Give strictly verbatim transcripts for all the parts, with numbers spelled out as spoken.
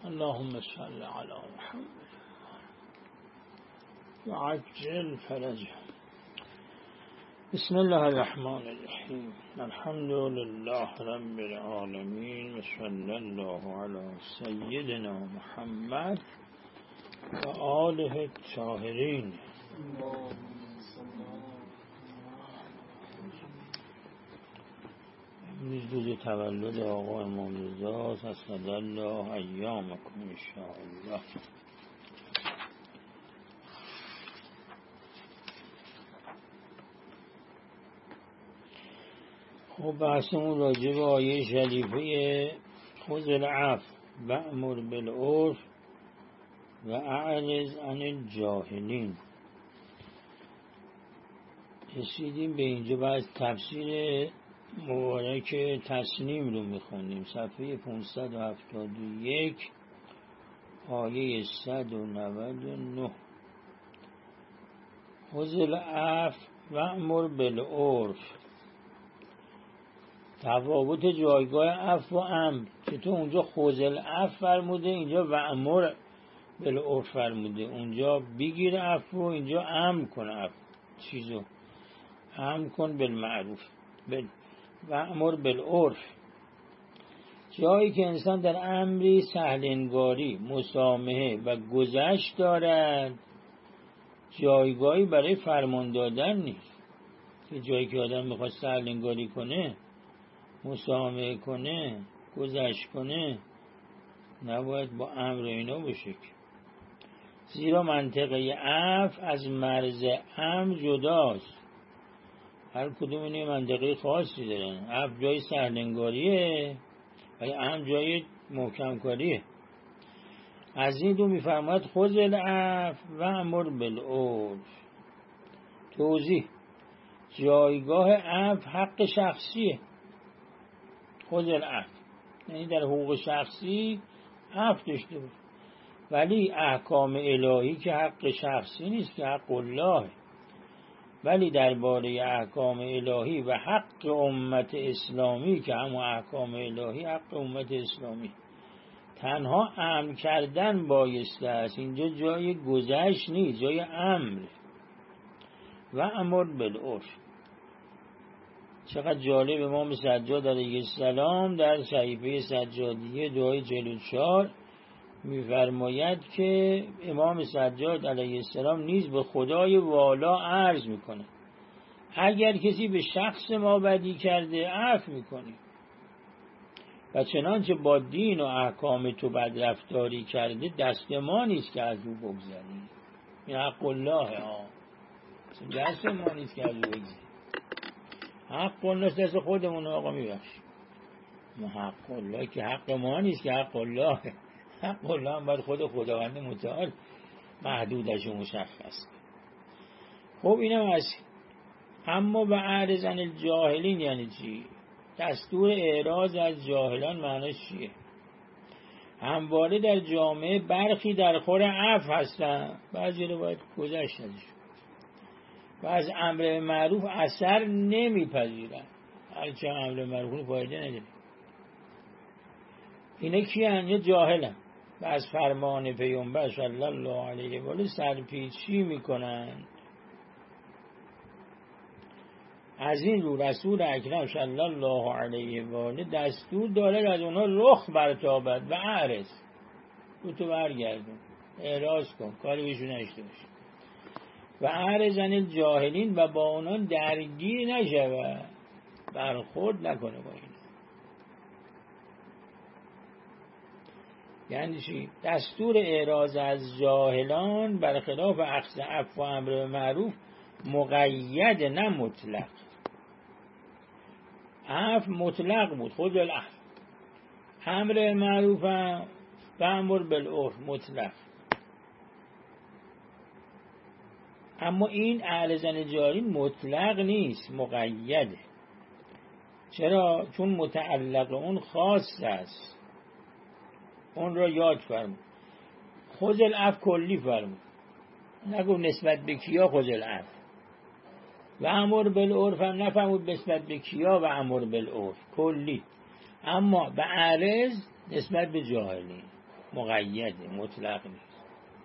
اللهم صل علی محمد وعجل فرجه. بسم الله الرحمن الرحیم. الحمد لله رب العالمین و صلی الله علی سیدنا محمد و آله الطاهرین. امروز روز تولد آقا امام رضا است. اسعد الله ایامکم ان شاء الله. خب بحثمون راجع به آیه شریفه خذ العفو وأمر بالعرف و اعرض عن الجاهلین رسیدیم به اینجا. بعد تفسیر مبارک تسنیم رو میخونیم. صفحه پانصد و هفتاد و یک آیه صد و نود و نه. خذ العفو وأمر بالعرف. تفاوت جایگاه عفو و امر. چطور اونجا خذ العفو فرموده، اینجا وأمر بالعرف فرموده. اونجا بگیر عفو، اینجا امر کن عفو. چیزو امر کن بالمعروف بل وأمر بالعرف. جایی که انسان در امری سهلنگاری، مسامحه و گذشت دارد، جایگاهی برای فرمان دادن نیست. که جایی که آدم میخواد سهلنگاری کنه، مسامحه کنه، گذشت کنه، نباید با امر اینا باشه. زیرا منطقه عفو از مرز امر جداست. هر کدوم اینه منطقه خاصی دارن. عفو جای سهلنگاریه ولی امر جای محکم کاریه. از این دو میفرماید خذ العفو وأمر بالعرف. توضیح: جایگاه عفو حق شخصیه. خذ العفو یعنی در حقوق شخصی عفو داشته باش، ولی احکام الهی که حق شخصی نیست، که حق الله. ولی درباره احکام الهی و حق امت اسلامی که همون احکام الهی حق امت اسلامی، تنها امر کردن بایسته است. اینجا جای گذشت نیست، جای امر. و امر بالعرف. چقدر جالب. امام سجاد علیه السلام در صحیفه سجادیه دعای چهل و چهار می‌فرماید که امام سجاد علیه السلام نیز به خدای والا عرض میکنه اگر کسی به شخص ما بدی کرده عفو میکنی، و چنانچه با دین و احکام تو بدرفتاری کرده دست ما نیست که از او بگذری. این حق الله ها، دست ما نیست که از او بگذری. حق الله دست خودمون. آقا میبخشی، حق الله که حق ما نیست، که حق الله. حق الله هم باید خود خداوند متعال محدودش و مشخص. خب اینم از. اما به اعرض عن الجاهلین یعنی چی؟ دستور اعراض از جاهلان معناش چیه؟ همواره در جامعه برخی در خور عفو هستن، بعضی رو باید گذشت ازش، و از امر معروف اثر نمیپذیرن. هرچه امر معروف فایده نداره. اینه کیان؟ یه جاهلن و از فرمان پیامبر صلی الله علیه و آله سرپیچی میکنن. از این رو رسول اکرم صلی الله علیه و آله دستور داره از اونها رخ برتابد و اعرض، رو تو برگردون، اعراض کن، کاری بهشون نشته باش. و اعرض عن الجاهلین، و با اونان درگیر نشود، برخورد نکنه با این. یعنی چی؟ دستور اعراض از جاهلان برخلاف اخذ عفو و امر معروف مقید نه مطلق. عفو مطلق بود، خذ العفو. امر معروف و امر بالعرف مطلق. اما این اعرض عن الجاهلین مطلق نیست، مقیده. چرا؟ چون متعلق اون خاص است. اون را یاد فرمود. خذ العفو کلی فرمود، نگو نسبت به کیا خذ العفو. و امر بالعرف هم نفرمود نسبت به کیا و امر بالعرف، کلی. اما به اعرض نسبت به جاهلین مقیده، مطلق نیست.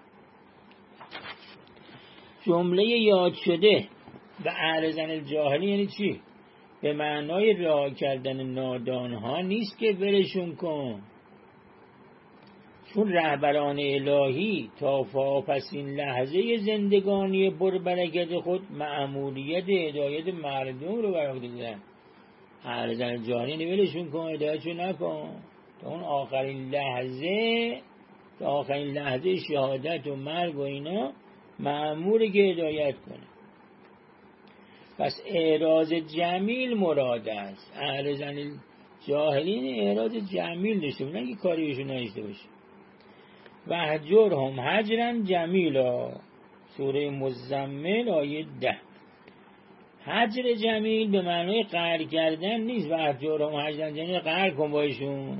جمله یاد شده به اعرضن الجاهلی یعنی چی؟ به معنای رها کردن نادانها نیست که ولشون کن، چون رهبران الهی تا واپسین لحظه زندگانی بربرکت خود مأموریت هدایت مردم رو بر عهده دارن. اعرضن الجاهلی یعنی ولشون کن، هدایتشون نکن تا اون آخرین لحظه، تا آخرین لحظه شهادت و مرگ و اینا مأموره که هدایت کنه. پس اعراض جمیل مراد است. اعرضن الجاهلین اعراض جمیل داشته باشن، نه که کاریشون نشته باشه. و هجرهم هجرا جمیلا، سوره مزمل آیه ده. هجر جمیل به معنای قهر کردن نیست. و هجرهم هجرا جمیل قهر کن باشون.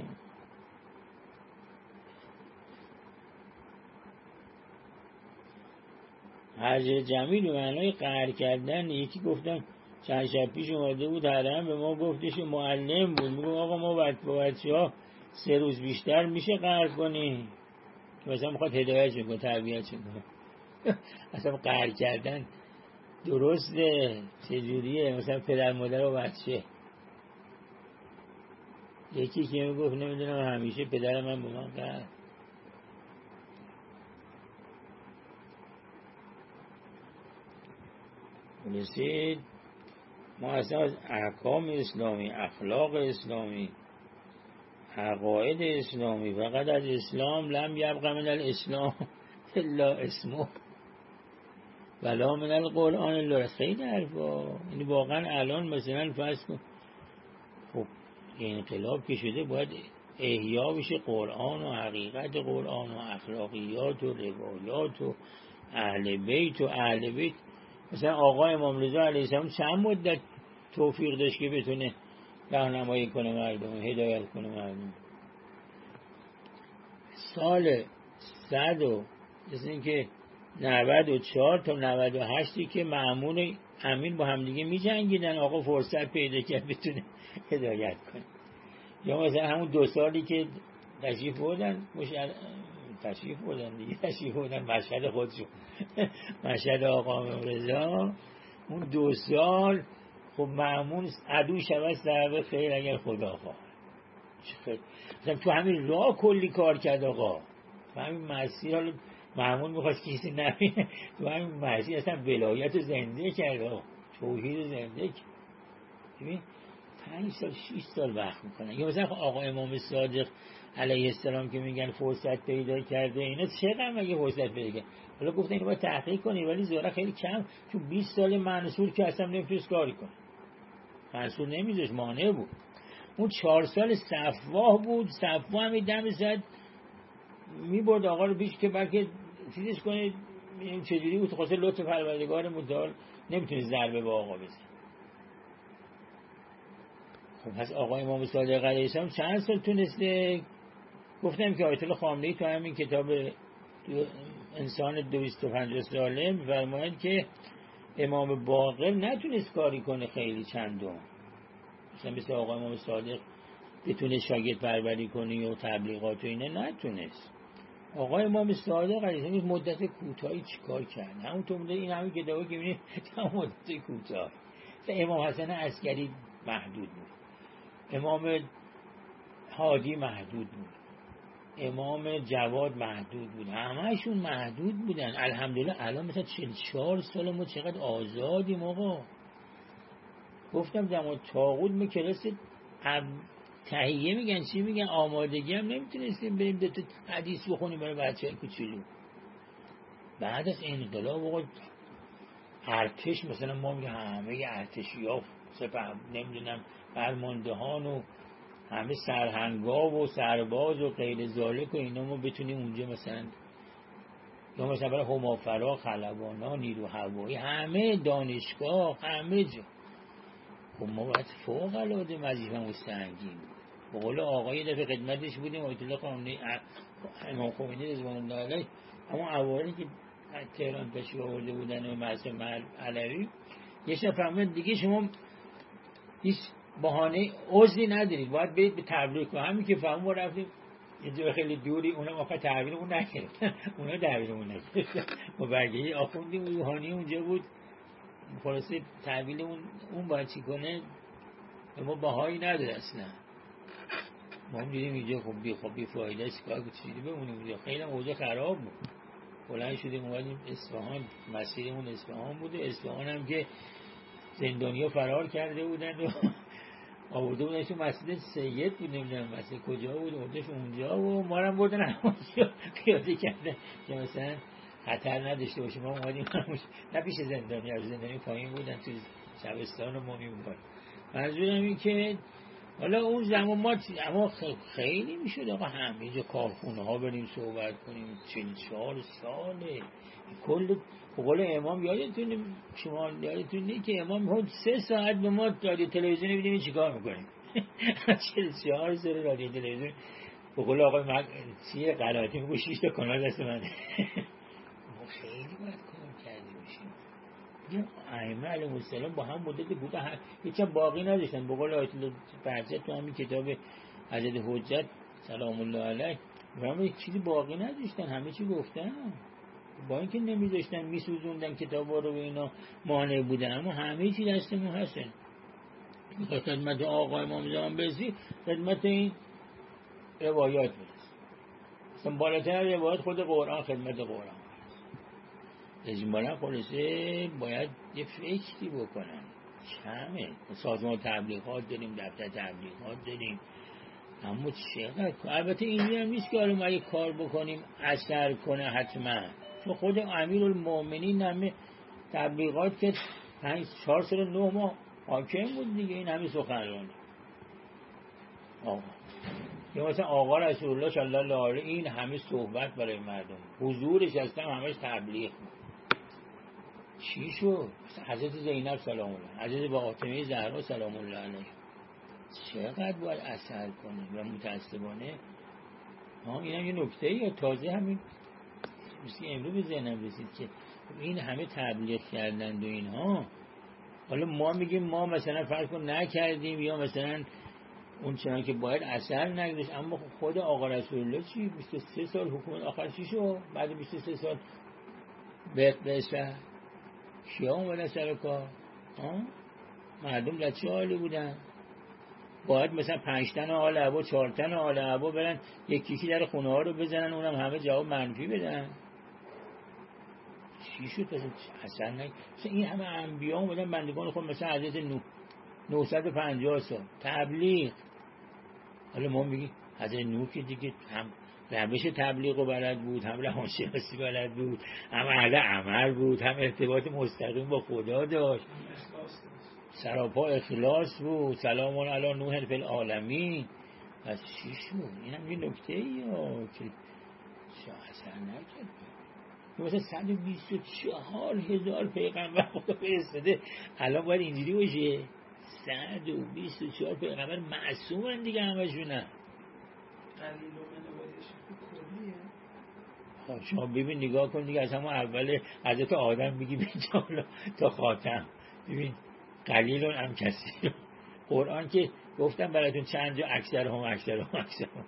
هجر جمیل به معنای قهر کردن. یکی گفتم چند شب پیش اومده بود حرم به ما گفتش، معلم بود، میگم آقا ما با بچه ها سه روز بیشتر میشه قهر کنی؟ که مثلا میخواد هدایت کنه، تربیت کنه. اصلا قهر کردن درسته چجوریه؟ مثلا پدر مادر و بچه. یکی که میگفت نمیدونم همیشه پدر من به من قهر. رسید ما اصلا از احکام اسلامی، اخلاق اسلامی، عقاید اسلامی، فقط از اسلام لم یبق من الاسلام الا اسمه ولا من القرآن الا. خیلی حرفا. یعنی واقعا الان مثلا فرض کن خب انقلاب که شده باید احیا بشه قرآن و حقیقت قرآن و اخلاقیات و روایات و اهل بیت و اهل بیت. مثلا آقا امام رضا علیه السلام چند مدت توفیق داشت که بتونه راهنمایی کنه مردم، هدایت کنه مردم؟ سال صد و مثل این که نود و چهار تا نود و هشتی که مأمون امین با همدیگه می جنگیدن، آقا فرصت پیدا کرد بتونه هدایت کنه. یا مثلا همون دو سالی که تشریف بردن مشهد تشریف بردن دیگه تشریف بردن مشهد خودشون مشهد آقا رضا، اون دو سال خب مأمون عدو شود سبب خیر اگر خدا خواه. مثلا تو همین راه کلی کار کرد آقا، تو همین مسیر. حالا مأمون میخواست کسی نبینه، تو همین مسیر اصلا ولایت زنده کرد آقا، توحید زنده کرد. ببین پنج سال شیش سال وقت میکنن. یا مثلا آقا امام صادق علیه السلام که میگن فرصت پیدا کرده، اینا چقدر مگه فرصت پیدا کرد؟ حالا گفتن اینو باید تحقیق کنی، ولی زورا خیلی کم، چون بیست سال منصور که اصلا نمیتونست کاری کنه، منصور نمیذاش، مانع بود. اون چهار سال صفواه بود، صفواه همی دم زد میبرد آقا رو بیش که بلکه چیزش کنه. چجوری بود؟ خواسته لطف پروردگار متعال نمیتونه ضربه به آقا بزن. خب پس آقا امام صادق علیه السلام چند سال تونسته؟ گفتم که آیت الله خامنه‌ای تو همین کتاب انسان دویست و پنجاه ساله می‌فرماید که امام باقر نتونست کاری کنه خیلی چندم، مثلا مثل آقا امام صادق بتونه شاگرد پروری کنی و تبلیغات و اینه نتونست. آقا امام صادق علیه السلام مدت کوتاهی چیکار کرد؟ همونطور بوده این همین کتابی که می‌بینید مدت کوتاه. امام حسن عسکری محدود بود، امام هادی محدود بود، امام جواد محدود بود، همه‌شون محدود بودن. الحمدلله الان مثلا چهل و چهار سال ما چقدر آزادیم آقا. گفتم زمان طاغوت ما کلاس تهیه میگن چی میگن آمادگی هم نمیتونستیم بریم دو تا حدیث بخونیم برای بچه‌های کوچولو. بعد از انقلاب آقا ارتش مثلا ما میگه همه ارتشی‌ها سپاه نمیدونم فرماندهان و همه سرهنگا و سرباز و غیر ذالک و اینا ما بتونیم اونجا مثلا، یا مثلا برای همافرا، خلبانا، نیرو هوایی، همه دانشگاه، همه جا. خب ما باید فوق العاده وظیفه‌مون سنگین. به قول آقای دفعه خدمتش بودیم آیت الله خامنه‌ای امام خمینی رضوان الله علیه، اما اوایلی که تهران تشریف آورده بودن و معصوم علوی، یه شب فهمیدن دیگه شما هیچ بهانه عذری ندارید، باید برید به تبلیغ کنید. همین که فهمون ما رفتیم یه جای خیلی دوری اونا آخه تحویلمون نکردن، اونا تحویلمون نکردن. با برگه آخوندی روحانی اونجا بود، خلاصه تحویلمون اون باید چی کنه، ما بهایی نداره اصلا. ما هم دیدیم اینجا خب بی خب بی فایده است، کار که چیزی بمونیم اونجا. خیلی اوضاع خراب بود. بلند شدیم اومدیم اصفهان، مسیرمون اصفهان بوده. اصفهان هم که زندانیا فرار کرده بودن و آورده بودن تو مسجد سید بود، نمیدونم مسجد کجا بود، اردش اونجا و ما رو هم بردن همونجا پیاده کردن که مثلا خطر نداشته باشه. ما اومدیم همونجا، نه پیش زندانی، از زندانی پایین بودن تو شبستان و ما میمونیم. منظورم این که حالا اون زمان ما اما خیلی میشد آقا همه جا کارخونه ها بریم صحبت کنیم. چهل چهار ساله کل بقول امام یادتونه، شما یادتونه که امام ها سه ساعت به ما رادیو تلویزیون ببینیم چیکار میکنیم. چهل چهار سال رادیو تلویزیون بقول آقا من چیه قرائتی میگو شیش تا کانال دست منه. ما خیلی باید کار کرده باشیم. این ائمه علیهم السلام با هم مدت بوده، هیچ باقی نداشتن. به قول آیت الله فرزد تو همین کتاب حضرت حجت سلام الله علیه همه چیزی باقی نداشتن، همه چی گفتن. با اینکه نمیذاشتن میسوزوندن کتابا رو و اینا مانع بودن، اما همه چی دستمون هستن. خدمت آقا امام زمان برسی، خدمت این روایات برس، اصلا بالاتر روایات خود قرآن، خدمت قرآن. اجمالا خلاصه باید یه فکری بکنن. کمه. سازمان تبلیغات داریم، دفتر تبلیغات داریم، اما چقدر. البته اینی هم نیست که حالا اگه کار بکنیم اثر کنه حتما، چون خود امیرالمومنین همه تبلیغات که پنج چهار سال نه ماه حاکم بود دیگه، این همه سخنرانی. آقا یا مثلا آقا رسول الله صلی الله علیه این همه صحبت برای مردم، حضورش هستن همش تبلیغ. چی شد؟ حضرت زینب سلام الله، حضرت فاطمه زهرا سلام الله علیها چقدر باید اثر کنه. و متاسفانه ها این هم یه نکته یا تازه همین مثل امروز به ذهنم رسید که این همه تبلیغ کردند و اینها، حالا ما میگیم ما مثلا فرض کن نکردیم یا مثلا اون چنان که باید اثر نگذاشت، اما خود آقا رسول الله چی بیست و سه سال حکومت، آخر چی شد بعد بیست و سه سال به بشه کیا اومدن سر کار؟ مردم در چه حالی بودن؟ باید مثلا پنج تن آل عبا چهار تن آل عبا برن یکیشی در خونه ها رو بزنن، اونم همه جواب منفی بدن. چی شد پس اصلا نه مثلا این همه انبیا اومدن بندگان خود، مثلا حضرت نوح نهصد و پنجاه سال تبلیغ. حالا ما میگیم حضرت نوح که دیگه هم روش تبلیغ و بلد بود، هم روانشناسی بلد بود، هم اهل عمل بود، هم ارتباط مستقیم با خدا داشت، سراپا اخلاص بود. سلام علی نوح فی العالمین. پس چی شد؟ این هم یه نکته ای ها که چه اثر نکرد. مثلا صد و بیست و چهار هزار پیغمبر خدا فرستاده، الان باید اینجوری باشه صد و بیست و چهار پیغمبر معصومن دیگه همشون هم. خب شما ببین نگاه کن دیگه، از همون اول حضرت آدم میگی به جالا تا خاتم، ببین قلیل هم کسی. قرآن که گفتم براتون چند جا اکثر هم اکثر هم اکثر هم.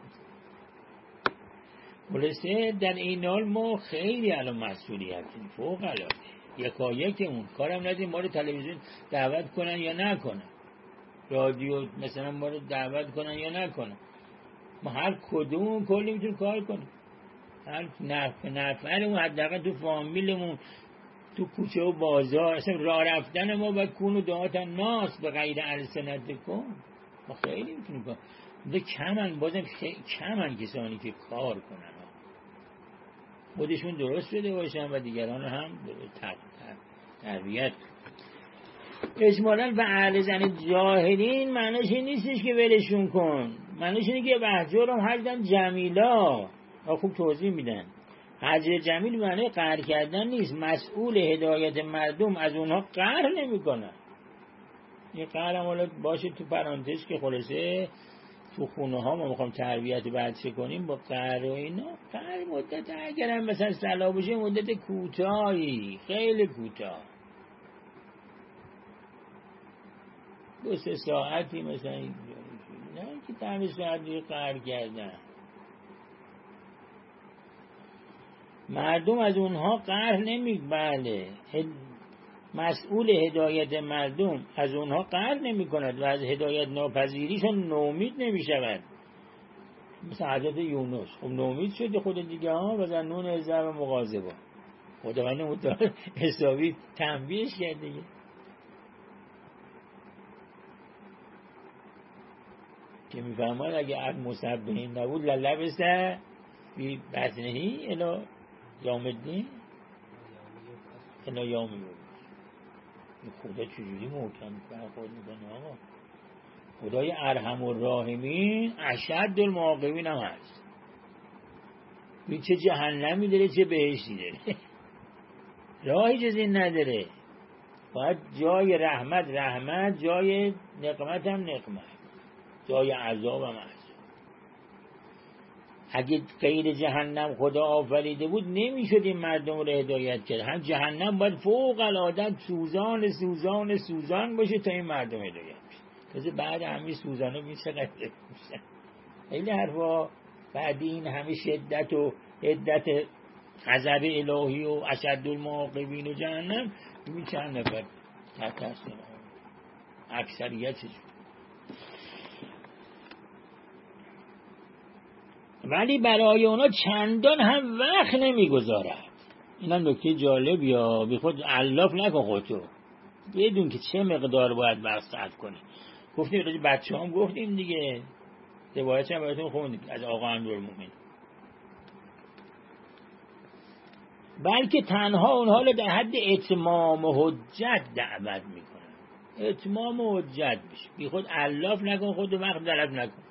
خلاصه در این حال ما خیلی الان مسئولیتیم فوق العاده، یکا یک اون کارم ندیم ما رو تلویزیون دعوت کنن یا نکنن، رادیو مثلا ما رو دعوت کنن یا نکنن، ما هر کدوم کلی میتونیم کار کنیم، هر نفع نفعمون حداقل تو فامیلمون تو کوچه و بازار، اصلا راه رفتن ما باید کون و دعات ناس به غیر السنت کن. ما خیلی میتونیم کار ده کمن، بازم خیلی کمن کسانی که کار کنن، خودشون درست بده باشن و دیگران هم تربیت. اجمالاً و اهل زن جاهلین معنیش این نیستش که ولشون کن، معنیش اینه که بهجورم حجدن جمیلا. خوب توضیح میدن حجر جمیل معنی قهر کردن نیست، مسئول هدایت مردم از اونها قهر نمی کنن. این قهر هم حالا باشه تو پرانتز که خلاصه تو خونه ها ما میخوام تربیت بچه کنیم با قهر و اینا، قهر مدت اگرم مثلا صلاح بشه مدت کوتاهی، خیلی کوتاه، دو سه ساعتی مثلا، نه که پنج ساعتی قهر کردن. مردم از اونها قهر نمی بله مسئول هدایت مردم از اونها قهر نمی کند و از هدایت ناپذیریشون نومید نمی شود. مثل حضرت یونس خب نومید شده خود دیگه ها و زنون ازر و مغاظبا خداوند متعال حسابی تنبیهش کرد دیگه. که میفرماد اگه عد مصبهین نبود للبسه بی بطنهی الا یوم الدین الا یوم الدین. خدا چجوری محکم برخورد میکنه آقا؟ خدای ارحم الراحمین اشد المعاقبین هم هست. این چه جهنمی داره چه بهشتی داره راهی جز این نداره. باید جای رحمت رحمت، جای نقمت هم نقمت، جای عذاب هم عذاب. اگه غیر جهنم خدا آفریده بود نمیشد این مردم رو هدایت کرد. هم جهنم باید فوق العاده سوزان سوزان سوزان باشه تا این مردم هدایت بشه. تازه بعد همین سوزانه ببین چقدر میشن. خیلی حرفا بعد این همه شدت و عدت غضب الهی و اشد المعاقبین و جهنم ببین چند نفر تحت هستن اکثریتشون. ولی برای اونا چندان هم وقت نمیگذارد. این هم نکته جالب یا بی خود علاف نکن خودتو بدون که چه مقدار باید وقت صرف کنی. گفتیم راجع بچه هم گفتیم دیگه، روایت هم براتون خوندیم از آقا امیرالمومنین. بلکه تنها اونها رو در حد اتمام حجت دعوت میکنن. اتمام حجت بشه، بی خود علاف نکن خودتو وقت طلب نکن.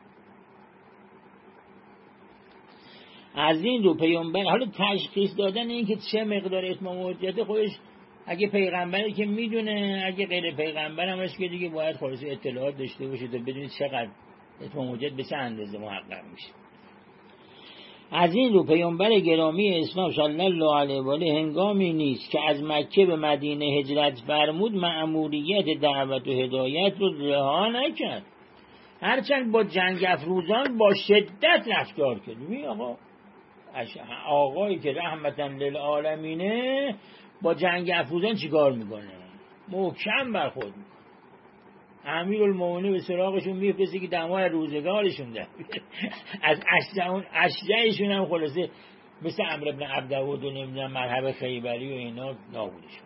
از این رو پیامبر حالا تشخیص دادن این که چه مقدار اتمام حجت خودش، اگه پیغمبری که میدونه، اگه غیر پیغمبر هم هست که دیگه باید خلاص اطلاعات داشته باشه تا بدونید چقدر اتمام حجت به چه اندازه محقق میشه. از این رو پیامبر گرامی اسلام صلی الله علیه و آله هنگامی نیست که از مکه به مدینه هجرت فرمود مأموریت دعوت و هدایت رو رها نکرد، هرچند با جنگ افروزان با شدت رفتار کرد. ببین آقا آقایی که رحمتا للعالمینه با جنگ افروزان چیکار میکنه؟ محکم برخورد میکنه. امیرالمومنین به سراغشون میفرسته که دمای روزگارشون ده از اشجعون اشجعشون هم خلاصه مثل عمرو بن عبدود و نمیدونم مرحب خیبری و اینا نابودشون.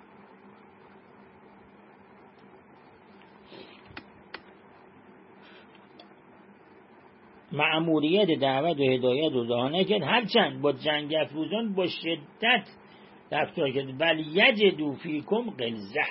مأموریت دعوت و هدایت رو رها نکرد، هرچند با جنگ افروزان با شدت رفتار کرد. بل یجدوا فیکم غلظه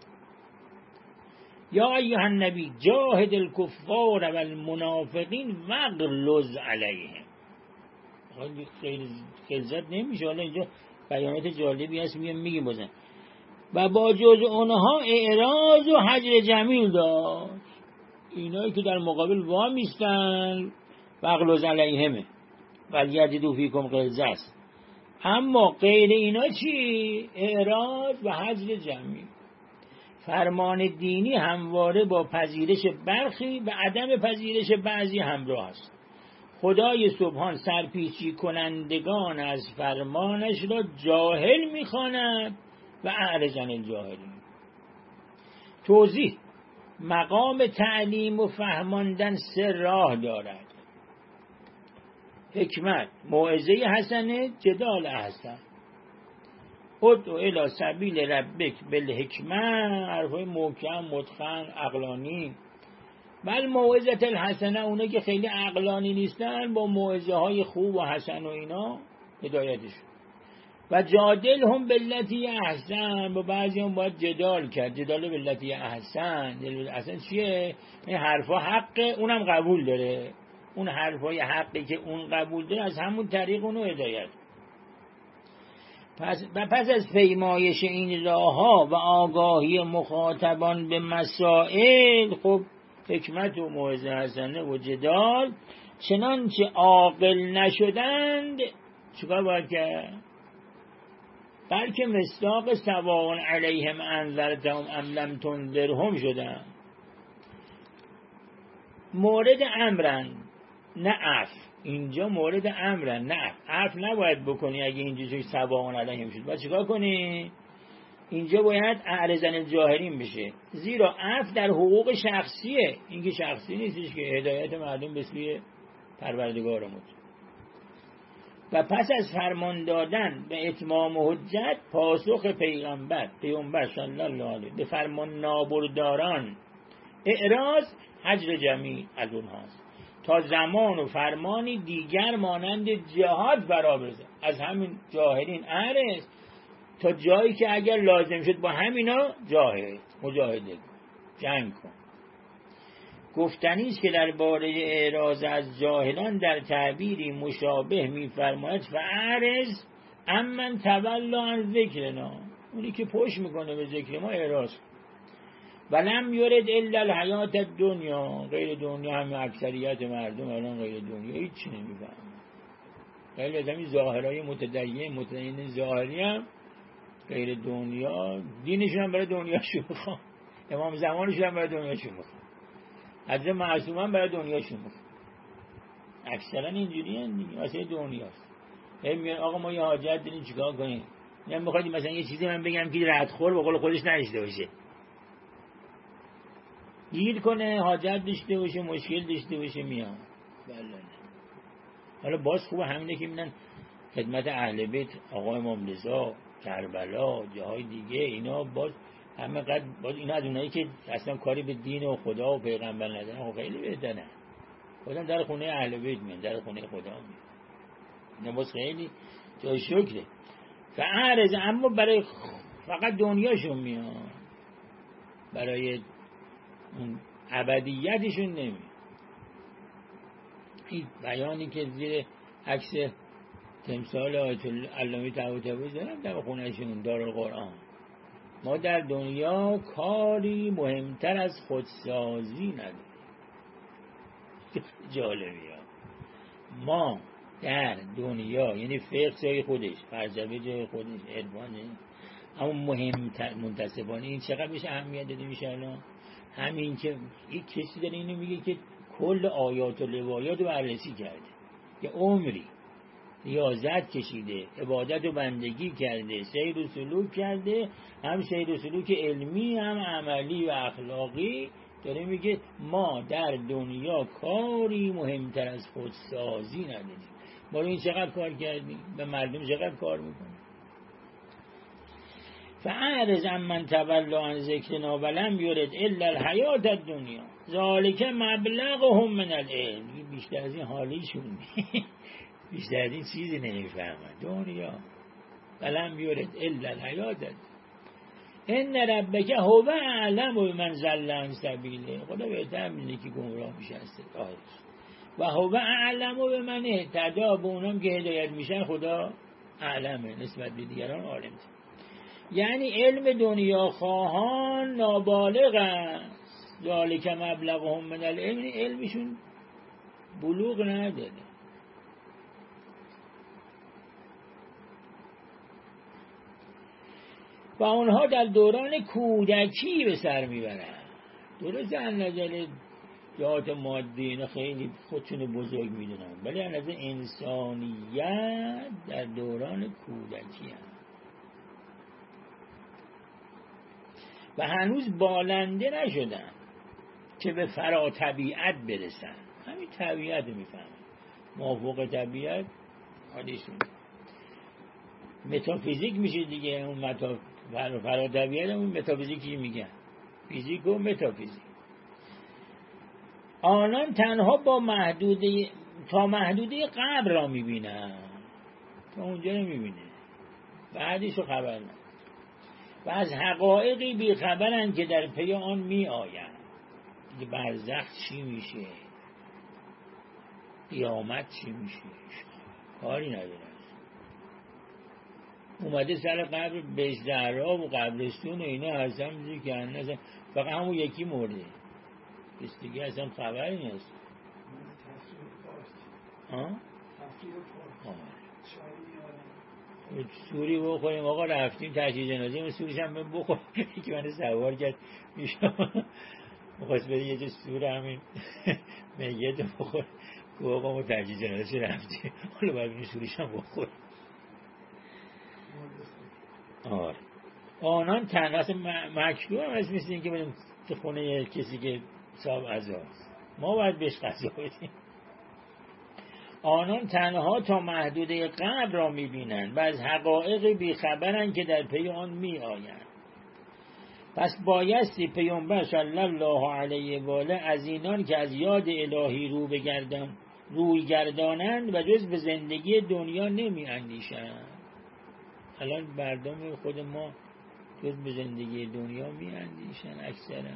یا ایها النبی جاهد الکفار و المنافقین واغلظ علیهم. خیلی غلظت نمیشه. حالا اینجا بیانات جالبی هست میگم میگیم بازن و با جز اونها اعراض و هجر جمیل داشت. اینایی که در مقابل وامیستن واغلظ علیهم ولی یجدوا فیکم غلظه است. اما غیر اینا چی؟ اعراض و هجر جمیل. فرمان دینی همواره با پذیرش برخی و عدم پذیرش بعضی همراه است. خدای سبحان سرپیچی کنندگان از فرمانش را جاهل می‌خواند و اعرض عن الجاهلین. توضیح: مقام تعلیم و فهماندن سه راه دارد: حکمت، موعظه حسنه، جدال احسن. ادعو الی سبیل ربک بالحکمه، حرفای محکم متقن عقلانی. بل موعظه الحسنه، اونا که خیلی عقلانی نیستن با موعظه های خوب و حسن و اینا هدایتشون. و جادل هم باللتی احسن، با بعضی هم باید جدال کرد. جدال باللتی احسن، احسن چیه؟ این حرفا حقه اونم قبول داره، اون حرفای حقی که اون قبول داره از همون طریق اونو هدایت. پس و پس از پیمایش این راه ها و آگاهی مخاطبان به مسائل، خب حکمت و موعظه حسنه و جدال، چنانچه عاقل نشدند چیکار باید کرد؟ بلکه مصداق سواء علیهم انذرتهم ام لم تنذرهم شدند. مورد امرن نه عفو. اینجا مورد امرن، نه عرف نباید بکنی. اگه اینجا سواء علیهم شد باید چیکار کنی؟ اینجا باید اعرضن الجاهلین بشه، زیرا عرف در حقوق شخصیه، این که شخصی نیستش که هدایت مردم به سوی پروردگارمون. و پس از فرمان دادن به اتمام حجت پاسخ پیغمبر پیغمبر صلی الله علیه به فرمان نابرداران اعراض حجر جمیع از اونهاست، تا زمان و فرمانی دیگر مانند جهاد فرا برسه. از همین جاهلین اعرض تا جایی که اگر لازم شد با همینا جاهد مجاهده جنگ کن. گفتنی است که درباره اعراض از جاهلان در تعبیری مشابه می‌فرماید فاعرض امن تولا عن ذکرنا، اونی که پشت میکنه به ذکر ما اعراض. ولم یرد الا الحیات الدنیا، غیر دنیا، هم اکثریت مردم الان غیر دنیا هیچ نمی‌فهمن. خیلی از همین ظاهرای متدین متدین ظاهری هم غیر دنیا، دینشون هم برای دنیاشون میخوان، امام زمانشون هم برای دنیاشون میخوان، حضرت معصوم هم برای دنیاشون میخوان. اکثرا اینجوری هم دیگه واسه دنیاست. هم میگن آقا ما یه حاجت داریم چیکار کنیم؟ یا میخواید مثلا یه چیزی من بگم که ردخور به قول خودش نشته باشه، گیر کنه، حاجت داشته باشه، مشکل داشته باشه، میاد. بله. حالا باز خوبه همینه که میبینن خدمت اهل بیت، آقا امام رضا، کربلا، جاهای دیگه، اینا باز همه قد باز اینا از اونایی که اصلا کاری به دین و خدا و پیغمبر ندارن خیلی بهتره. خودم در خونه اهل بیت میان، در خونه خدا میان، اینا باز خیلی جای شکره. فعرض اما برای فقط دنیاشون میان، برای اون ابدیتشون نمیان. این بیانی که زیر عکس تمثال آیت علامه طباطبایی دارم در خونهشون دارالقرآن، ما در دنیا کاری مهمتر از خودسازی نداریم. جالبی ها. ما در دنیا یعنی فقه جای خودش، فلسفه جای خودش، عرفانه، اما مهمتر منتسبانه این چقدر بهش اهمیت داده میشه الان. همین که یک کسی داره اینو میگه که کل آیات و روایات رو بررسی کرده، یه عمری ریاضت کشیده، عبادت و بندگی کرده، سیر و سلوک کرده، هم سیر و سلوک علمی هم عملی و اخلاقی، داره میگه ما در دنیا کاری مهمتر از خودسازی نداریم. ما این چقدر کار کردیم، به مردم چقدر کار میکنیم. فاعرض عمن تولا عن ذکرنا ولم یرد الا الحیات الدنیا ذالک مبلغهم من العلم. بیشتر از این حالیشون بیشتر از این چیزی نمیفهمن. دنیا ولم یرد الا الحیات الدنیا ان ربک هو اعلم بمن ضل عن سبیله. خدا بهتر میدونه که گمراه میشه از راهش، و هو اعلم بمن اهتدی، به اونام که هدایت میشن خدا اعلمه، نسبت به دیگران عالم. یعنی علم دنیا خواهان نابالغ است. ذالک مبلغهم من العلم، علمشون بلوغ نداره. و اونها در دوران کودکی به سر میبرن. درست از نظر جهات مادی اینا خیلی خودشون بزرگ میدونن، ولی از نظر انسانیت در دوران کودکی هم. و هنوز بالنده نشدن که به فرا طبیعت برسن. همین طبیعت رو میفهمن، موافق طبیعت حالیشون. متافیزیک میشه دیگه، اون متا فرا طبیعت اون متافیزیکی میگن، فیزیک و متافیزیک. آنان تنها با محدوده تا محدوده قبر را میبینن، تا اونجا نمیبینه، بعدش رو خبر نداره. و از حقایقی بیخبرن که در پی آن می آین. برزخ چی میشه، قیامت چی میشه، کاری نداره. اومده سر قبر به زهرا و قبرستون و اینا هستن میزه که هنه فقط همون یکی مرده، کسی دیگه اصلا خبری نیست. ها؟ سوری بخوریم آقا، رفتیم تجهیز جنازه و سوریش هم بخوریم. یکی من سوار کرد میشه مخواست بده یه جا سور همین میگه تو بخور، و آقا ما ترجیح جنازه رفتیم، حالا باید این سوریش هم بخور. آره آنان تنها اصلا مکروه هم از مثل این که بریم تو خونه کسی که صاحب عزاست ما باید بهش غذا بدیم. آنان تنها تا محدوده قبر را میبینند و از حقایق بیخبرند که در پی آن میآیند. پس بایستی پیامبر صلی الله علیه و آله از اینان که از یاد الهی رو بگردن روی گردانند و جز به زندگی دنیا نمی اندیشند. الان مردم خود ما جز به زندگی دنیا می اندیشند اکثرا.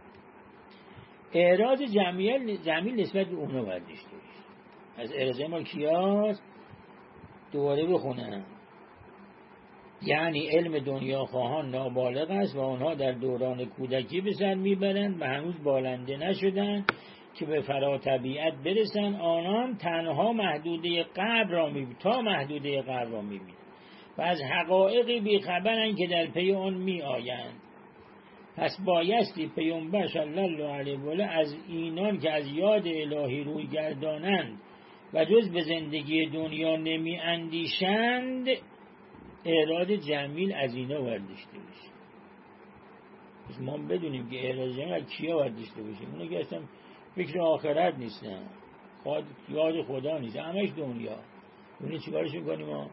اعراض جمیل جمیل نسبت به اونها باید داشته باشه. از اعراض ما کیاست؟ دوباره بخونم. یعنی علم دنیا خواهان نابالغ است و آنها در دوران کودکی به سر میبرند و هنوز بالنده نشدند که به فرا طبیعت برسن. آنان تنها محدوده قبر را میبینند، تا محدوده قبر را میبینند و از حقایقی بیخبرند که در پی آن میآیند. پس بایستی پیامبر صلی الله علیه و آله از اینان که از یاد الهی روی گردانند و جز به زندگی دنیا نمی اندیشند اعراض جمیل از اینا باید داشته باشیم. پس ما بدونیم که اعراض جمیل از کیا باید داشته باشیم. اونه که اصلا فکر آخرت نیستن، یاد خدا نیست، همش دنیا. اونه چیکارش میکنیم ما؟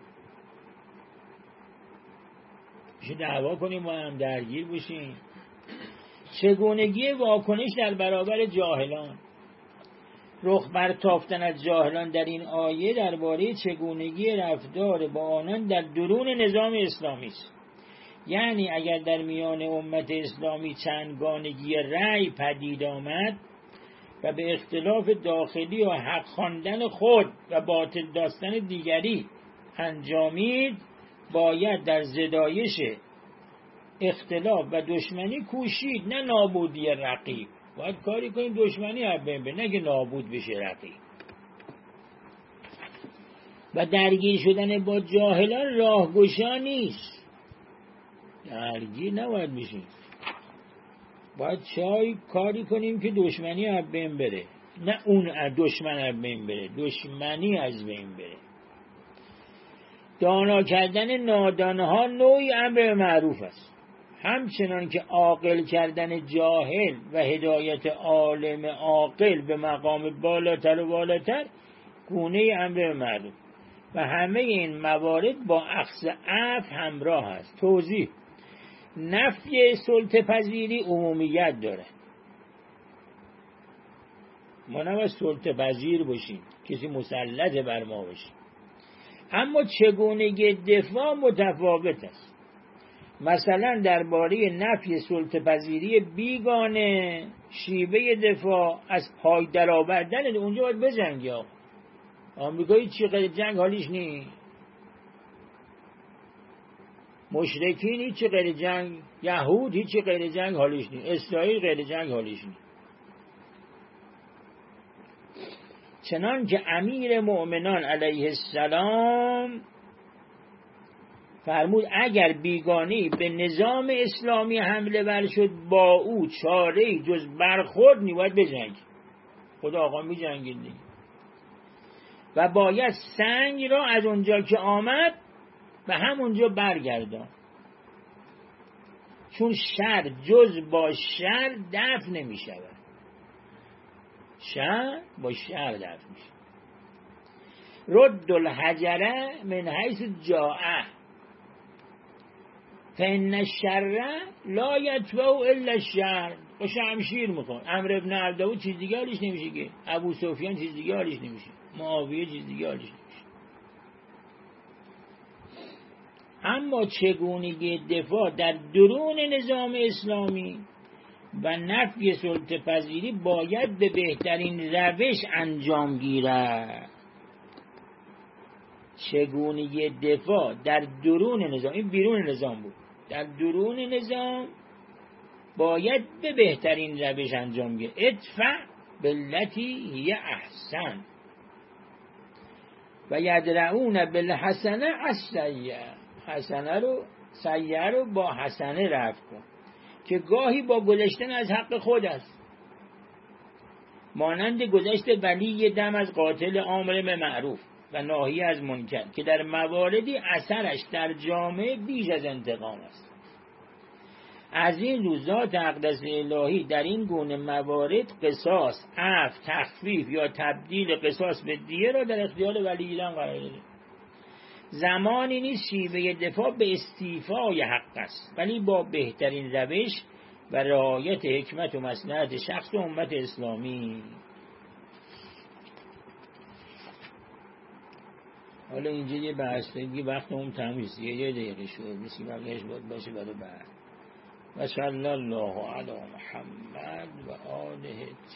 میشه دعوا کنیم ما هم درگیر بشیم. چگونگی واکنش در برابر جاهلان. رخ برتافتن از جاهلان در این آیه درباره چگونگی رفتار با آنان در درون نظام اسلامی است. یعنی اگر در میان امت اسلامی چندگانگی رأی پدید آمد و به اختلاف داخلی و حق خواندن خود و باطل داستن دیگری انجامید، باید در زدایش اختلاف و دشمنی کوشید، نه نابودی رقیب. باید کاری کنیم دشمنی هم بین بین، نه که نابود بشه رقیب. و درگیر شدن با جاهلان راهگشا نیست. درگیر نباید بشیم. باید چای کاری کنیم که دشمنی هم بین بره، نه اون دشمن هم بین بره، دشمنی از بین بره. دانا کردن نادانها نوعی امر معروف است، همچنان که عاقل کردن جاهل و هدایت عالم عاقل به مقام بالاتر و بالاتر گونه امر معروف و همه این موارد با اخذ عفو همراه است. توضیح: نفی سلطه پذیری عمومیت داره. ما نباید سلطه پذیر باشیم، کسی مسلط بر ما باشیم، اما چگونگی دفاع متفاوت است. مثلا درباره نفی سلطه پذیری بیگانه، شیوه دفاع از پای در آوردن اونجا باید بجنگی. آقا آمریکایی چی غیر جنگ حالیش نی، مشرکین هیچی غیر جنگ، یهود هیچی غیر جنگ حالیش نی، اسرائیل غیر جنگ حالیش نی. چنان که امیر مؤمنان علیه السلام فرمود اگر بیگانی به نظام اسلامی حمله ور شد با او چاره‌ای جز برخورد نی، باید بجنگ. خدا آقا می جنگید دیگه. و باید سنگ را از اونجا که آمد به همونجا برگردان، چون شر جز با شر دفع نمی شود. شر با شر دفع می شود. رد الحجره من حیث جاءه فإن الشر لا یتبع الا الشر. با شمشیر میخوان. عمرو ابن عبدود چیز دیگه حالیش نمیشه که، ابو سفیان چیز دیگه حالیش نمیشه، معاویه چیز دیگه حالیش نمیشه. اما چگونگی دفاع در درون نظام اسلامی و نفی سلطه پذیری باید به بهترین روش انجام گیرد. چگونگی دفاع در درون نظام، این بیرون نظام بود، در درون نظام باید به بهترین روش انجام گیرد. ادفع باللتی هی احسن و یدرعون بالحسنه السیئه. حسنه رو سیئه رو با حسنه رفع کن که گاهی با گذشتن از حق خود است. مانند گذشت ولی یه دم از قاتل امر به معروف و ناهی از منکر که در مواردی اثرش در جامعه بیش از انتقام است. از این رو ذات اقدس الهی در این گونه موارد قصاص، عفو، تخفیف یا تبدیل قصاص به دیه را در اختیار ولیان قرار داده. زمانی نیست شیوه دفاع به استیفای حق است، ولی با بهترین روش و رعایت حکمت و مصلحت شخص و امت اسلامی. حالا اینجا یه بحث دیگه وقت هم تمیز یه دقیقه شد، مثل بقیهش باید باشه برای بعد. و صلی الله علی محمد و آله